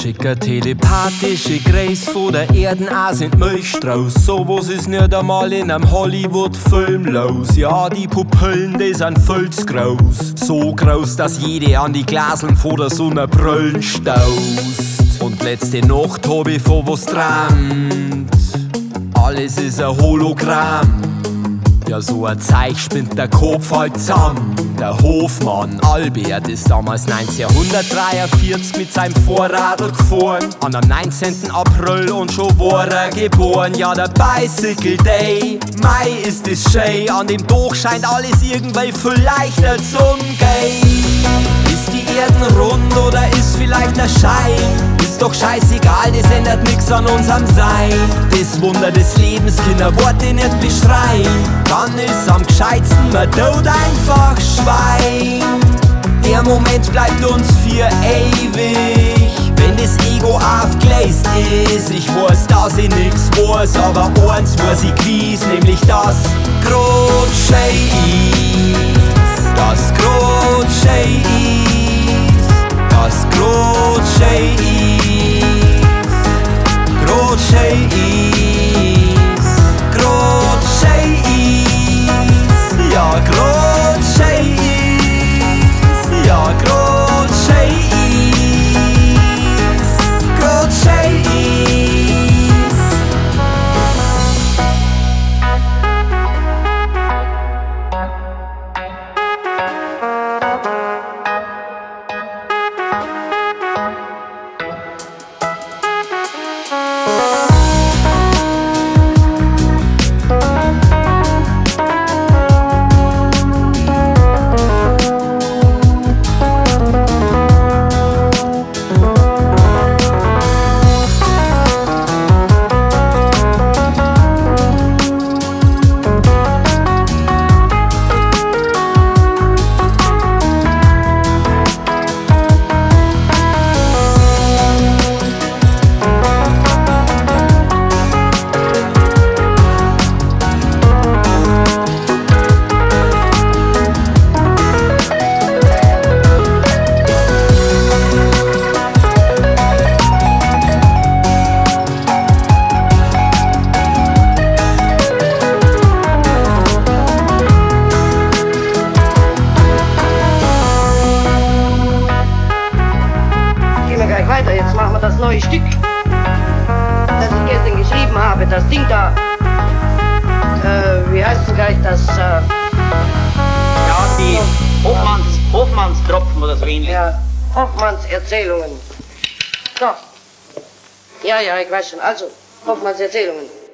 schicke telepathische Grace von der Erden auch sind Milchstrauß. Sowas ist nicht einmal in einem Hollywood-Film los. Ja, die Pupillen, die sind viel zu groß. So groß, dass jede an die Glaseln vor der Sonne brüllen staust. Und letzte Nacht hab ich von was träumt. Alles ist ein Hologramm. Ja, so ein Zeug spinnt der Kopf halt zusammen. Der Hofmann Albert ist damals 1943 mit seinem Vorradl gefahren. An am 19. April und schon war er geboren. Ja, der Bicycle Day, Mai ist es schön. An dem Tag scheint alles irgendwie viel leichter zum Gehen. Ist die Erden rund oder ist vielleicht der Schein? Ist doch scheißegal, das ändert nix an unserem Sein. Das Wunder des Lebens, Kinder, Worte nicht beschreien. Dann ist am gescheitsten, man tut einfach Schwein. Der Moment bleibt uns für ewig, wenn das Ego aufgeleist ist. Ich weiß, dass ich nix weiß, aber eins weiß ich gewiss, nämlich das grad schön ist. Das grad schön ist. Das grad schön ist. Grad schön ist. Grad schön ist. Ja, grad schön ist. Ja, grad schön ist. Grad schön ist. Weiter, jetzt machen wir das neue Stück, das ich gestern geschrieben habe, das Ding da, wie heißt es gleich, das, ja, die Hofmannstropfen oder so ähnlich. Ja, Hoffmanns Erzählungen. So, ja, ich weiß schon, also, Hoffmanns Erzählungen.